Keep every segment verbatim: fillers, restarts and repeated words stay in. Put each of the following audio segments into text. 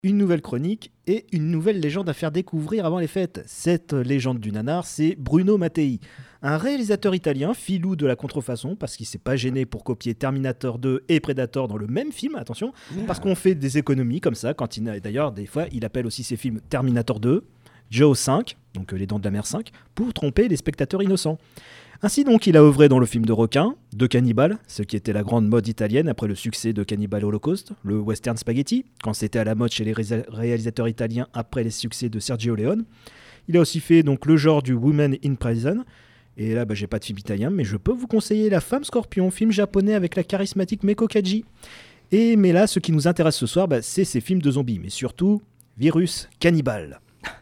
une nouvelle chronique et une nouvelle légende à faire découvrir avant les fêtes. Cette légende du nanar, c'est Bruno Mattei, un réalisateur italien, filou de la contrefaçon, parce qu'il s'est pas gêné pour copier Terminator deux et Predator dans le même film, attention, parce qu'on fait des économies comme ça, quand il a, d'ailleurs, des fois, il appelle aussi ses films Terminator deux, Jaws cinq, donc euh, Les Dents de la Mer cinq, pour tromper les spectateurs innocents. Ainsi donc, il a œuvré dans le film de requin, de Cannibal, ce qui était la grande mode italienne après le succès de Cannibal Holocaust, le western spaghetti, quand c'était à la mode chez les ré- réalisateurs italiens après les succès de Sergio Leone. Il a aussi fait donc le genre du Women in Prison, et là bah, j'ai pas de film italien, mais je peux vous conseiller La Femme Scorpion, film japonais avec la charismatique Meiko Kaji. Et mais là, ce qui nous intéresse ce soir, bah, c'est ces films de zombies, mais surtout Virus Cannibal.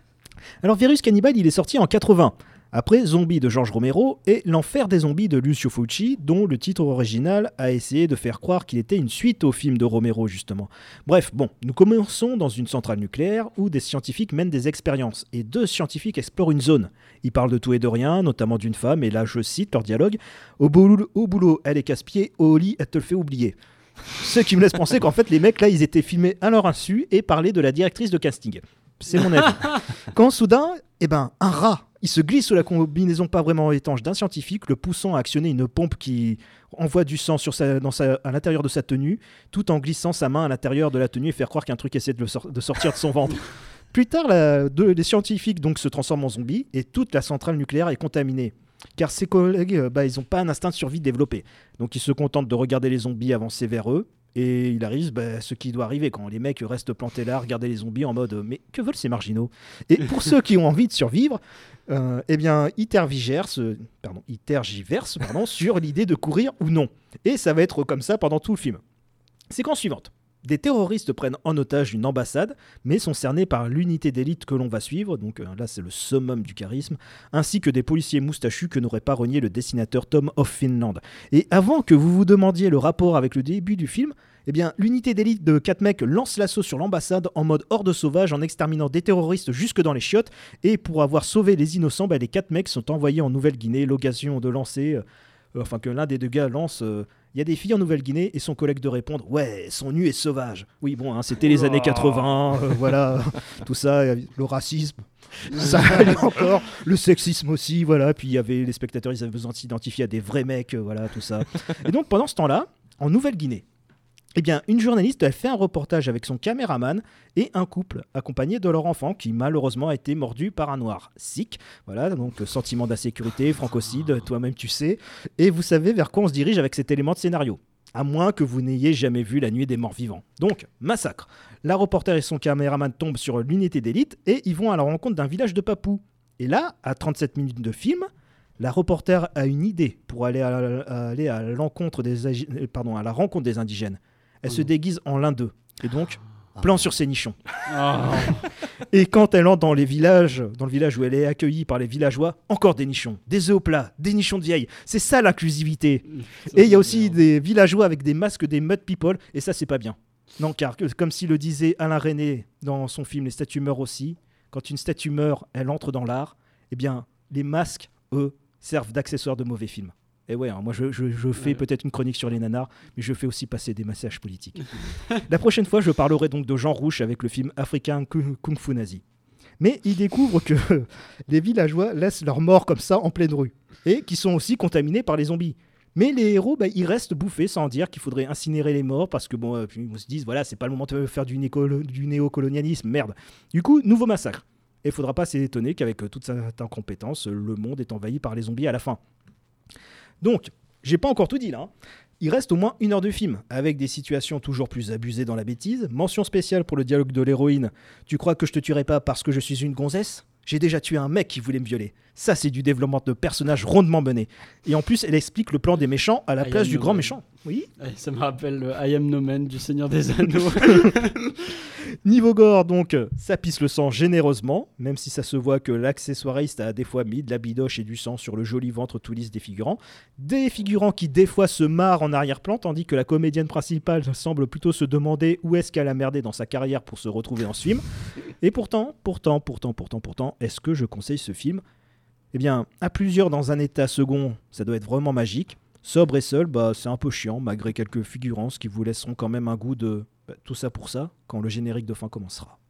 Alors Virus Cannibal, il est sorti en quatre-vingts. Après Zombie de George Romero et L'Enfer des zombies de Lucio Fulci, dont le titre original a essayé de faire croire qu'il était une suite au film de Romero justement. Bref, bon, nous commençons dans une centrale nucléaire où des scientifiques mènent des expériences et deux scientifiques explorent une zone. Ils parlent de tout et de rien, notamment d'une femme, et là je cite leur dialogue « Au boulot, au boulot elle est casse-pied, au lit, elle te le fait oublier ». Ce qui me laisse penser qu'en fait les mecs là ils étaient filmés à leur insu et parlaient de la directrice de casting. C'est mon avis. Quand soudain, eh ben, un rat, il se glisse sous la combinaison pas vraiment étanche d'un scientifique, le poussant à actionner une pompe qui envoie du sang sur sa, dans sa, à l'intérieur de sa tenue, tout en glissant sa main à l'intérieur de la tenue et faire croire qu'un truc essaie de, le sor- de sortir de son ventre. Plus tard, la, deux, les scientifiques donc, se transforment en zombies et toute la centrale nucléaire est contaminée. Car ses collègues, bah, ils n'ont pas un instinct de survie développé. Donc ils se contentent de regarder les zombies avancer vers eux. Et il arrive bah, ce qui doit arriver quand les mecs restent plantés là, regarder les zombies en mode « mais que veulent ces marginaux ?» Et pour ceux qui ont envie de survivre, euh, eh bien, ils tergiversent, pardon, ils tergiversent pardon, sur l'idée de courir ou non. Et ça va être comme ça pendant tout le film. Séquence suivante. Des terroristes prennent en otage une ambassade, mais sont cernés par l'unité d'élite que l'on va suivre, donc euh, là c'est le summum du charisme, ainsi que des policiers moustachus que n'aurait pas renié le dessinateur Tom of Finland. Et avant que vous vous demandiez le rapport avec le début du film, eh bien, l'unité d'élite de quatre mecs lance l'assaut sur l'ambassade en mode horde sauvage en exterminant des terroristes jusque dans les chiottes, et pour avoir sauvé les innocents, bah, les quatre mecs sont envoyés en Nouvelle-Guinée, l'occasion de lancer... Euh, Enfin, que l'un des deux gars lance euh, « Il y a des filles en Nouvelle-Guinée » et son collègue de répondre « Ouais, son nu est sauvage ». Oui, bon, hein, c'était les années quatre-vingts, euh, voilà, tout ça, le racisme, ça allait encore, le sexisme aussi, voilà. Puis il y avait les spectateurs, ils avaient besoin de s'identifier à des vrais mecs, euh, voilà, tout ça. Et donc, pendant ce temps-là, en Nouvelle-Guinée, eh bien, une journaliste a fait un reportage avec son caméraman et un couple accompagné de leur enfant qui malheureusement a été mordu par un noir sikh. Voilà, donc sentiment d'insécurité, francocide, toi-même tu sais. Et vous savez vers quoi on se dirige avec cet élément de scénario. À moins que vous n'ayez jamais vu La Nuit des Morts Vivants. Donc, massacre. La reporter et son caméraman tombent sur l'unité d'élite et ils vont à la rencontre d'un village de papous. Et là, à trente-sept minutes de film, la reporter a une idée pour aller à, à, aller à l'encontre des, pardon, à la rencontre des indigènes. Elle oh se déguise en l'un d'eux. Et donc, plan sur ses nichons. Oh. Et quand elle entre dans les villages, dans le village où elle est accueillie par les villageois, encore des nichons, des œufs au plat, des nichons de vieilles. C'est ça l'inclusivité. Et il y a aussi des villageois avec des masques des mud people, et ça c'est pas bien. Non, car comme s'il le disait Alain Resnais dans son film Les statues meurent aussi, quand une statue meurt, elle entre dans l'art, eh bien les masques, eux, servent d'accessoires de mauvais films. Et ouais, hein, moi je, je, je fais ouais. peut-être une chronique sur les nanars, mais je fais aussi passer des messages politiques. La prochaine fois, je parlerai donc de Jean Rouch avec le film Africain Kung Fu Nazi. Mais il découvre que les villageois laissent leurs morts comme ça en pleine rue, et qui sont aussi contaminés par les zombies. Mais les héros, bah, ils restent bouffés sans dire qu'il faudrait incinérer les morts, parce que bon, euh, ils se disent, voilà, c'est pas le moment de faire du, néco- du néocolonialisme, merde. Du coup, nouveau massacre. Et il faudra pas s'étonner qu'avec euh, toute cette incompétence, le monde est envahi par les zombies à la fin. Donc, j'ai pas encore tout dit là. Hein. Il reste au moins une heure de film, avec des situations toujours plus abusées dans la bêtise. Mention spéciale pour le dialogue de l'héroïne. Tu crois que je te tuerai pas parce que je suis une gonzesse ? J'ai déjà tué un mec qui voulait me violer. Ça, c'est du développement de personnage rondement mené. Et en plus, elle explique le plan des méchants à la I place du no grand man. Méchant. Oui. Ça me rappelle le I Am No Man du Seigneur des Anneaux. Niveau gore, donc, ça pisse le sang généreusement, même si ça se voit que l'accessoiriste a des fois mis de la bidoche et du sang sur le joli ventre tout lisse des figurants. Des figurants qui, des fois, se marrent en arrière-plan, tandis que la comédienne principale semble plutôt se demander où est-ce qu'elle a merdé dans sa carrière pour se retrouver dans ce film. Et pourtant, pourtant, pourtant, pourtant, pourtant, est-ce que je conseille ce film ? Eh bien, à plusieurs dans un état second, ça doit être vraiment magique. Sobre et seul, bah, c'est un peu chiant, malgré quelques figurances qui vous laisseront quand même un goût de Bah, tout ça pour ça, quand le générique de fin commencera.